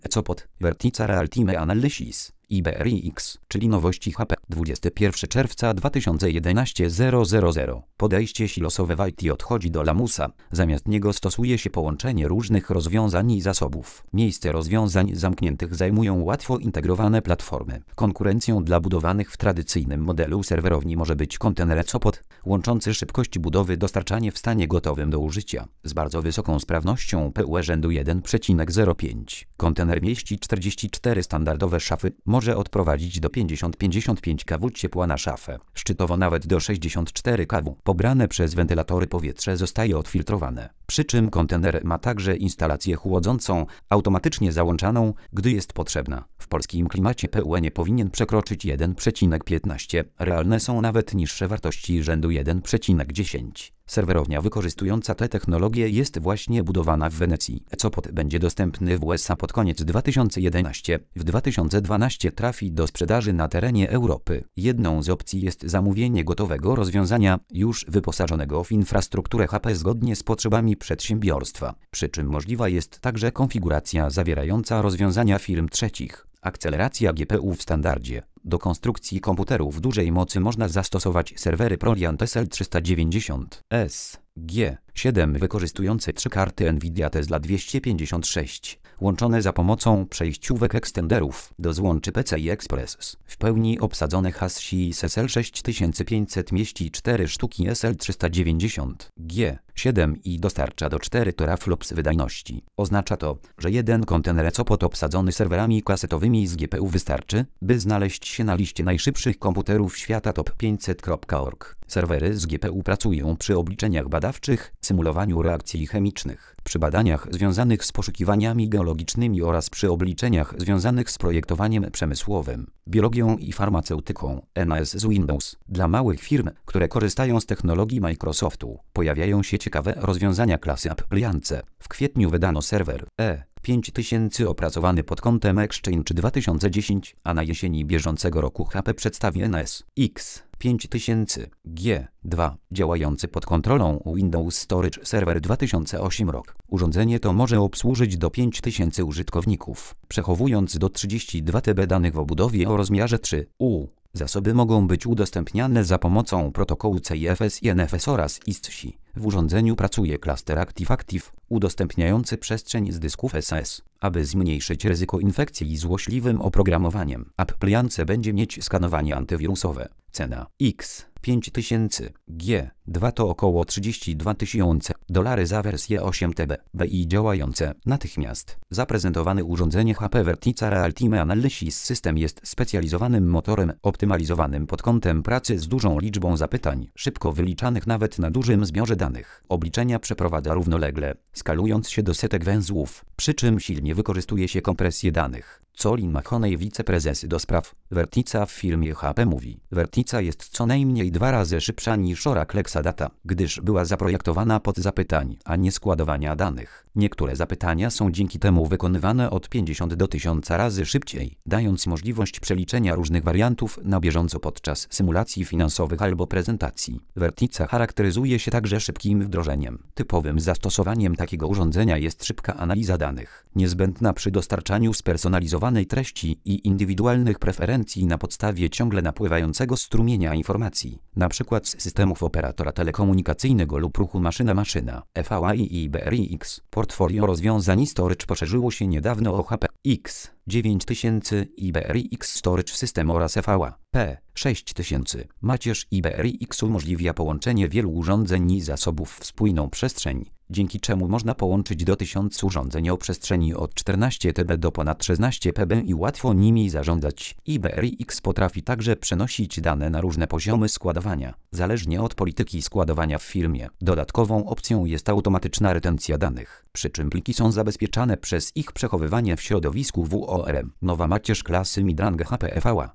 ECOPOD, Vertica Real-Time Analysis, IBRIX, czyli nowości HP, 21 czerwca 2011 000. Podejście silosowe w IT odchodzi do lamusa, zamiast niego stosuje się połączenie różnych rozwiązań i zasobów. Miejsce rozwiązań zamkniętych zajmują łatwo integrowane platformy. Konkurencją dla budowanych w tradycyjnym modelu serwerowni może być kontener ECOPOD, łączący szybkość budowy dostarczanie w stanie gotowym do użycia, z bardzo wysoką sprawnością PUE rzędu 1,05. Kontener mieści 44 standardowe szafy, może odprowadzić do 50-55 kW ciepła na szafę. Szczytowo nawet do 64 kW. Pobrane przez wentylatory powietrze zostaje odfiltrowane. Przy czym kontener ma także instalację chłodzącą, automatycznie załączaną, gdy jest potrzebna. W polskim klimacie PUE nie powinien przekroczyć 1,15. Realne są nawet niższe wartości rzędu 1,10. Serwerownia wykorzystująca tę technologię jest właśnie budowana w Wenecji. ECOPOD będzie dostępny w USA pod koniec 2011. W 2012 trafi do sprzedaży na terenie Europy. Jedną z opcji jest zamówienie gotowego rozwiązania, już wyposażonego w infrastrukturę HP zgodnie z potrzebami przedsiębiorstwa. Przy czym możliwa jest także konfiguracja zawierająca rozwiązania firm trzecich. Akceleracja GPU w standardzie. Do konstrukcji komputerów dużej mocy można zastosować serwery Proliant SL390S, G7 wykorzystujące 3 karty Nvidia Tesla 256, łączone za pomocą przejściówek ekstenderów do złączy PCI Express. W pełni obsadzone chassis SL6500 mieści 4 sztuki SL390, G7 i dostarcza do 4 teraflops wydajności. Oznacza to, że jeden kontener ECOPOD obsadzony serwerami kasetowymi z GPU wystarczy, by znaleźć się na liście najszybszych komputerów świata top500.org. Serwery z GPU pracują przy obliczeniach badawczych, symulowaniu reakcji chemicznych, przy badaniach związanych z poszukiwaniami geologicznymi oraz przy obliczeniach związanych z projektowaniem przemysłowym, biologią i farmaceutyką. NAS z Windows. Dla małych firm, które korzystają z technologii Microsoftu, pojawiają się ciekawe rozwiązania klasy Appliance. W kwietniu wydano serwer E5000 opracowany pod kątem Exchange 2010, a na jesieni bieżącego roku HP przedstawi NAS X5000 G2 działający pod kontrolą Windows Storage Server 2008 rok. Urządzenie to może obsłużyć do 5000 użytkowników, przechowując do 32 TB danych w obudowie o rozmiarze 3U. Zasoby mogą być udostępniane za pomocą protokołu CIFS i NFS oraz ISCSI. W urządzeniu pracuje klaster Active-Active, udostępniający przestrzeń z dysków SS, aby zmniejszyć ryzyko infekcji złośliwym oprogramowaniem. Appliance będzie mieć skanowanie antywirusowe. Cena X5000 G2 to około $32,000 za wersję 8 TB i działające natychmiast. Zaprezentowane urządzenie HP Vertica Real-Time Analysis System jest specjalizowanym motorem optymalizowanym pod kątem pracy z dużą liczbą zapytań, szybko wyliczanych nawet na dużym zbiorze danych. Obliczenia przeprowadza równolegle, skalując się do setek węzłów, przy czym silnie wykorzystuje się kompresję danych. Colin Mahoney, wiceprezes do spraw Vertica w firmie HP mówi: Vertica jest co najmniej 2 razy szybsza niż Oracle Exadata, gdyż była zaprojektowana pod zapytań, a nie składowania danych. Niektóre zapytania są dzięki temu wykonywane od 50 do 1000 razy szybciej, dając możliwość przeliczenia różnych wariantów na bieżąco podczas symulacji finansowych albo prezentacji. Vertica charakteryzuje się także szybkim wdrożeniem. Typowym zastosowaniem takiego urządzenia jest szybka analiza danych, niezbędna przy dostarczaniu spersonalizowanej treści i indywidualnych preferencji na podstawie ciągle napływającego strumienia informacji, np. z systemów operatora telekomunikacyjnego lub ruchu maszyna-maszyna. FAA i IBRIX. Portfolio rozwiązań storage poszerzyło się niedawno o HP X9000 IBRIX Storage System oraz FAA P6000. Macierz IBRIX umożliwia połączenie wielu urządzeń i zasobów w spójną przestrzeń, dzięki czemu można połączyć do 1000 urządzeń o przestrzeni od 14 TB do ponad 16 PB i łatwo nimi zarządzać. IBRIX potrafi także przenosić dane na różne poziomy składowania, zależnie od polityki składowania w firmie. Dodatkową opcją jest automatyczna retencja danych, przy czym pliki są zabezpieczane przez ich przechowywanie w środowisku WORM. Nowa macierz klasy Midrang HP FAA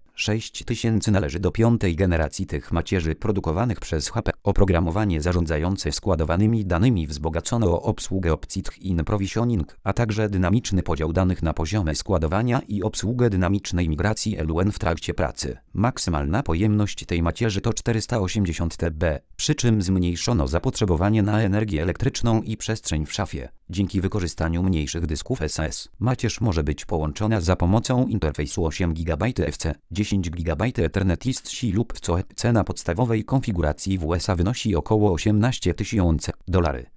P6000 należy do 5. generacji tych macierzy produkowanych przez HP. Oprogramowanie zarządzające składowanymi danymi wzbogacono o obsługę opcji in provisioning, a także dynamiczny podział danych na poziomy składowania i obsługę dynamicznej migracji LUN w trakcie pracy. Maksymalna pojemność tej macierzy to 480 TB, przy czym zmniejszono zapotrzebowanie na energię elektryczną i przestrzeń w szafie. Dzięki wykorzystaniu mniejszych dysków SS, macierz może być połączona za pomocą interfejsu 8 GB FC, 10 GB Ethernet ISC lub WCO. Cena podstawowej konfiguracji w USA wynosi około $18 000.